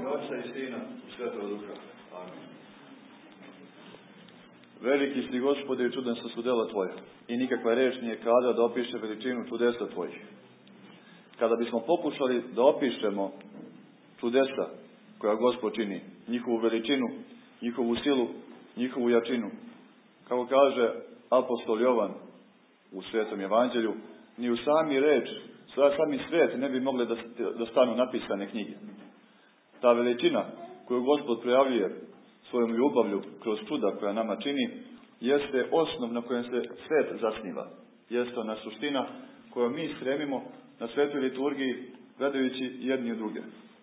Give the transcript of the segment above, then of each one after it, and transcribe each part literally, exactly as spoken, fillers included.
Oca i Sina i Svetog Duha. Amin. Veliki si, Gospode, i čudan su dela Tvoja, i nikakva reč nije kada da opiše veličinu čudesa Tvojih. Kada bismo pokušali da opišemo čudesa koja Gospod čini, njihovu veličinu, njihovu silu, njihovu jačinu, kako kaže apostol Jovan u Svetom Evanđelju, ni u sami reč, sami svet ne bi mogle da, da stanu napisane knjige. Ta veličina koju Gospod projavljuje svojom ljubavlju kroz čuda koja nama čini, jeste osnov na kojem se svet zasniva. Jeste ona suština koju mi stremimo na svetoj liturgiji, gledajući jedni u druge.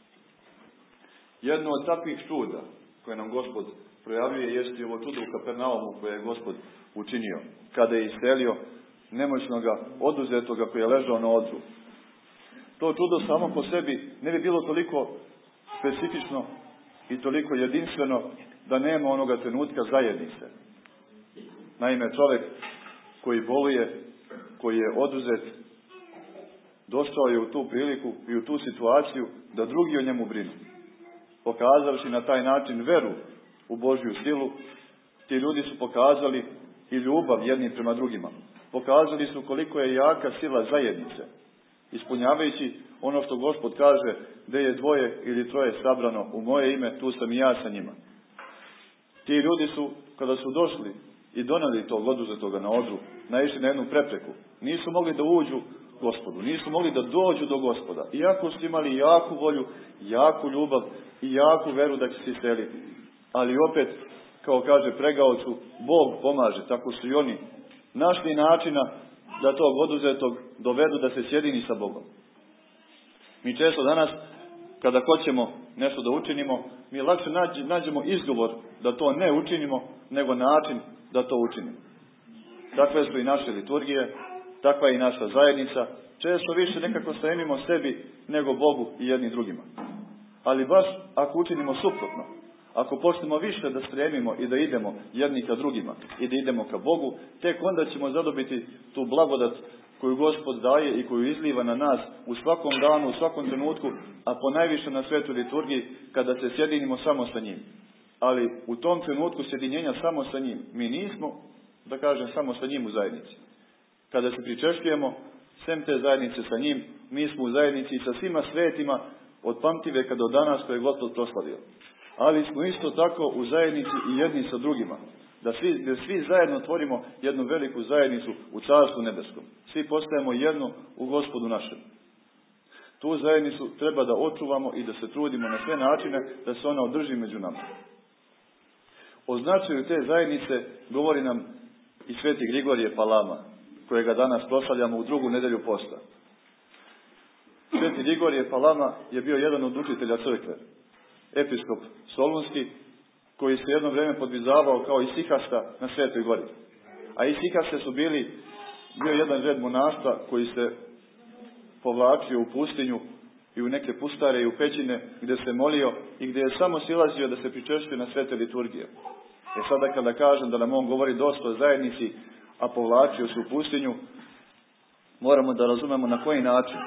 Jedno od takvih čuda koje nam Gospod projavljuje jeste i ovo čudo u Kapernaumu koje je Gospod učinio, kada je iscelio nemoćnoga oduzetoga koji je ležao na odru. To čudo samo po sebi ne bi bilo toliko specifično i toliko jedinstveno da nema onoga trenutka zajednice. Naime, čovjek koji boluje, koji je oduzet, došao je u tu priliku i u tu situaciju da drugi o njemu brinu. Pokazavši na taj način veru u Božju silu, ti ljudi su pokazali i ljubav jednim prema drugima. Pokazali su koliko je jaka sila zajednice, ispunjavajući ono što Gospod kaže, gdje je dvoje ili troje sabrano u moje ime, tu sam i ja sa njima. Ti ljudi su, kada su došli i doneli tog oduzetoga na odru, naišli na jednu prepreku. Nisu mogli da uđu Gospodu, nisu mogli da dođu do Gospoda. Iako su imali jaku volju, jaku ljubav i jaku veru da će se isceliti. Ali opet, kao kaže pregaocu, Bog pomaže, tako su i oni našli načina da tog oduzetog dovedu da se sjedini sa Bogom. Mi često danas, kada hoćemo nešto da učinimo, mi lakše nađemo izgovor da to ne učinimo, nego način da to učinimo. Takve su i naše liturgije, takva je i naša zajednica. Često više nekako stremimo sebi nego Bogu i jednim drugima. Ali baš ako učinimo suprotno, ako počnemo više da stremimo i da idemo jedni ka drugima i da idemo ka Bogu, tek onda ćemo zadobiti tu blagodat koju Gospod daje i koju izliva na nas u svakom danu, u svakom trenutku, a ponajviše na svetoj liturgiji kada se sjedinimo samo sa njim. Ali u tom trenutku sjedinjenja samo sa njim, mi nismo, da kažem, samo sa njim u zajednici. Kada se pričešćujemo, sem te zajednice sa njim, mi smo u zajednici sa svima svetima od pamtiveka do danas koje je Gospod proslavio. Ali smo isto tako u zajednici i jedni sa drugima. Da svi, da svi zajedno tvorimo jednu veliku zajednicu u Carstvu nebeskom. Svi postajemo jedno u Gospodu našem. Tu zajednicu treba da očuvamo i da se trudimo na sve načine da se ona održi među nama. O značaju te zajednice govori nam i sveti Grigorije Palama, kojega danas proslavljamo u drugu nedelju posta. Sveti Grigorije Palama je bio jedan od učitelja crkve, episkop Solunski, koji se jedno vrijeme podvizavao kao isihasta na Svetoj gori. A isihaste su bili, bio jedan red monaštva koji se povlačio u pustinju i u neke pustare i u pećine gdje se molio i gdje je samo silazio da se pričešćuje na svete liturgije. E sada kada kažem da nam on govori dosta o zajednici, a povlačio se u pustinju, moramo da razumemo na koji način.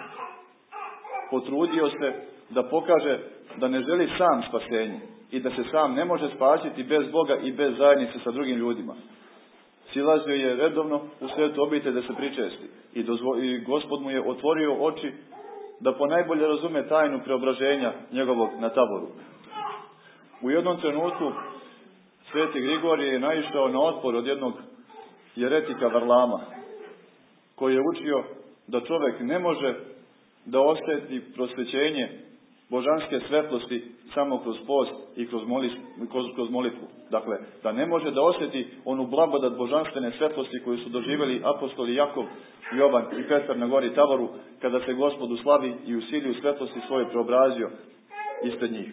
Potrudio se da pokaže da ne želi sam spasenje i da se sam ne može spasiti bez Boga i bez zajednice sa drugim ljudima. Silazio je redovno u svetu obitelj da se pričesti i, dozvo, i Gospod mu je otvorio oči da ponajbolje razume tajnu preobraženja njegovog na taboru. U jednom trenutku sveti Grigorije je naišao na otpor od jednog jeretika Varlama, koji je učio da čovjek ne može da osjeti prosvećenje božanske svetlosti samo kroz post i kroz, molis, kroz, kroz molitvu. Dakle, da ne može da osjeti onu blagodat božanstvene svetlosti koju su doživjeli apostoli Jakov, Jovan i Petar na gori Taboru, kada se Gospod u slavi i u sili u svetlosti svoje preobrazio ispred njih.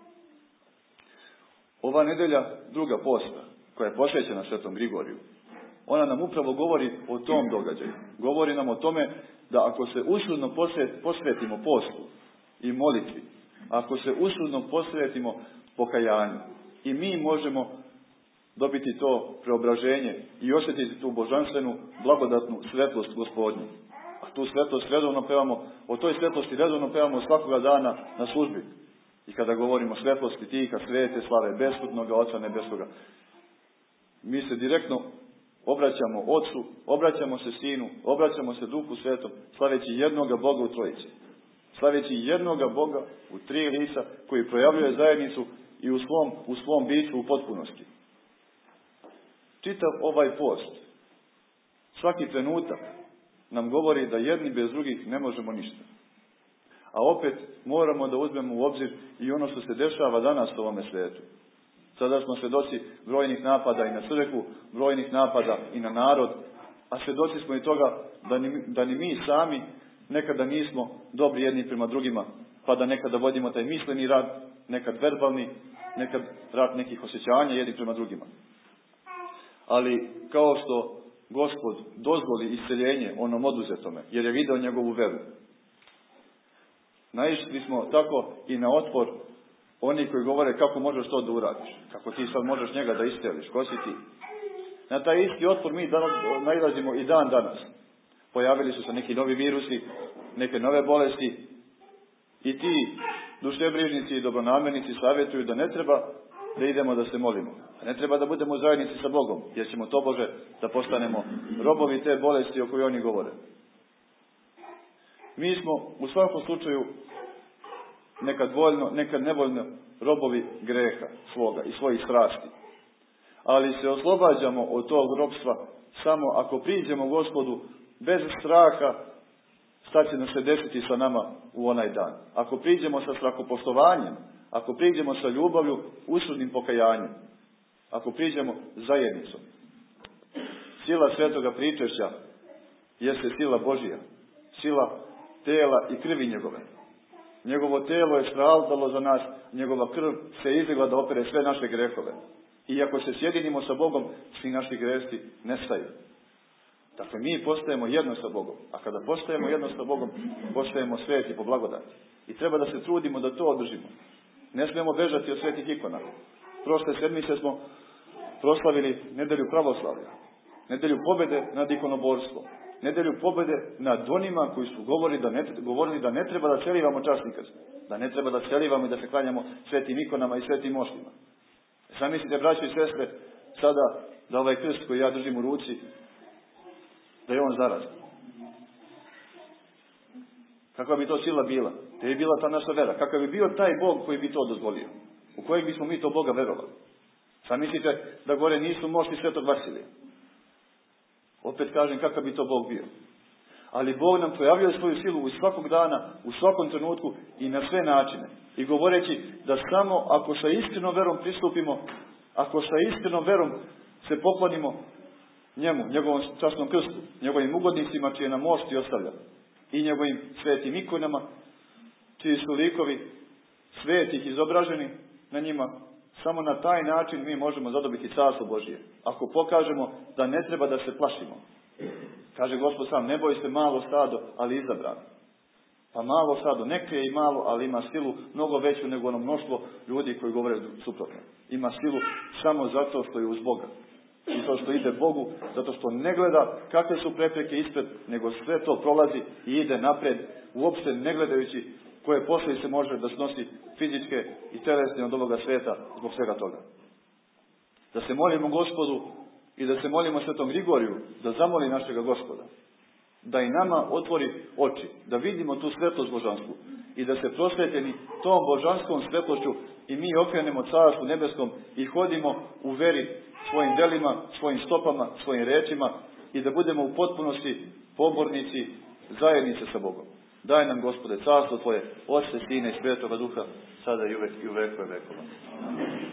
Ova nedelja, druga posta, koja je posvećena Svetom Grigoriju, ona nam upravo govori o tom događaju. Govori nam o tome da ako se usudno posvetimo postu i molitvi, ako se usudno posvetimo pokajanju, i mi možemo dobiti to preobraženje i osjetiti tu božanstvenu blagodatnu svetlost Gospodnju. A tu svetlost redovno pevamo, o toj svetlosti redovno pevamo svakoga dana na službi. I kada govorimo svetlosti tiha, svete slave, beskutnoga Oca nebeskoga, mi se direktno obraćamo Otcu, obraćamo se Sinu, obraćamo se Duhu Svetom, slaveći jednoga Boga u Trojici. Slaveći jednoga Boga u tri lica koji projavljuje zajednicu i u svom, u svom biću u potpunosti. Čitav ovaj post, svaki trenutak nam govori da jedni bez drugih ne možemo ništa. A opet moramo da uzmemo u obzir i ono što se dešava danas u ovome svijetu. Sada smo svjedoci brojnih napada i na crkvu, brojnih napada i na narod, a svjedoci smo i toga da ni, da ni mi sami nekada nismo dobri jedni prema drugima, pa da nekada vodimo taj misleni rad, nekad verbalni, nekad rad nekih osjećanja jedni prema drugima. Ali kao što Gospod dozvoli isceljenje onom oduzetome, jer je video njegovu veru, naišli smo tako i na otpor oni koji govore kako možeš to da uradiš, kako ti sad možeš njega da isceliš, ko si ti? Na taj isti otpor mi danas nailazimo i dan danas. Pojavili su se neki novi virusi, neke nove bolesti i ti dušebrižnici i dobronamernici savjetuju da ne treba da idemo da se molimo. Ne treba da budemo u zajednici sa Bogom, jer ćemo tobože da postanemo robovi te bolesti o kojoj oni govore. Mi smo u svakom slučaju nekad voljno, nekad nevoljno robovi greha svoga i svojih strasti. Ali se oslobađamo od tog robstva samo ako priđemo Gospodu bez straha šta će nam se desiti sa nama u onaj dan. Ako priđemo sa strahopoštovanjem, ako priđemo sa ljubavlju, usudnim pokajanjem, ako priđemo zajednicom. Sila svetoga pričešća jeste sila Božija, sila tela i krvi njegove. Njegovo telo je stradalo za nas, njegova krv se izlegla da opere sve naše grehove. I ako se sjedinimo sa Bogom, svi naši gresi nestaju. Dakle, mi postajemo jedno sa Bogom. A kada postajemo jedno sa Bogom, postajemo sveti po blagodati. I treba da se trudimo da to održimo. Ne smijemo bežati od svetih ikona. Prošle sedmice smo proslavili nedelju pravoslavlja. Nedelju pobjede nad ikonoborstvom. Nedelju pobjede nad onima koji su govorili da ne, govorili da ne treba da celivamo časni krst. Da ne treba da celivamo i da se klanjamo svetim ikonama i svetim moštima. Zamislite, braći i sestre, sada da ovaj krst koji ja držim u ruci, da je on zarazan. Kakva bi to sila bila? Te je bila ta naša vera. Kakav bi bio taj Bog koji bi to dozvolio? U kojeg bismo mi to Boga verovali? Zamislite da gore nisu mošti svetog Vasilija. Opet kažem, kakav bi to Bog bio. Ali Bog nam projavljuje svoju silu u svakog dana, u svakom trenutku i na sve načine. I govoreći da samo ako sa iskrenom verom pristupimo, ako sa iskrenom verom se poklonimo njemu, njegovom časnom krstu, njegovim ugodnicima čije nam mošti ostavlja i njegovim svetim ikonama, čiji su likovi svetih izobraženi na njima, samo na taj način mi možemo zadobiti carstvo Božije. Ako pokažemo da ne treba da se plašimo. Kaže Gospod sam, ne boj se malo stado, ali izabrano. Pa malo stado, neke je i malo, ali ima silu mnogo veću nego ono mnoštvo ljudi koji govore suprotno. Ima silu samo zato što je uz Boga. I to što ide Bogu, zato što ne gleda kakve su prepreke ispred, nego sve to prolazi i ide napred, uopšte ne gledajući koje posljedice može da snosi fizičke i telesne od ovoga sveta zbog svega toga. Da se molimo Gospodu i da se molimo Svetom Grigoriju da zamoli našega Gospoda. Da i nama otvori oči, da vidimo tu svetlost božansku i da se prosvetljeni tom božanskom svetlošću i mi okrenemo carstvu nebeskom i hodimo u veri svojim delima, svojim stopama, svojim rečima i da budemo u potpunosti pobornici zajednice sa Bogom. Daj nam, Gospode, carstvo Tvoje, Otce, Sine i Svetoga Duha, sada i uvek i u vekove vekova.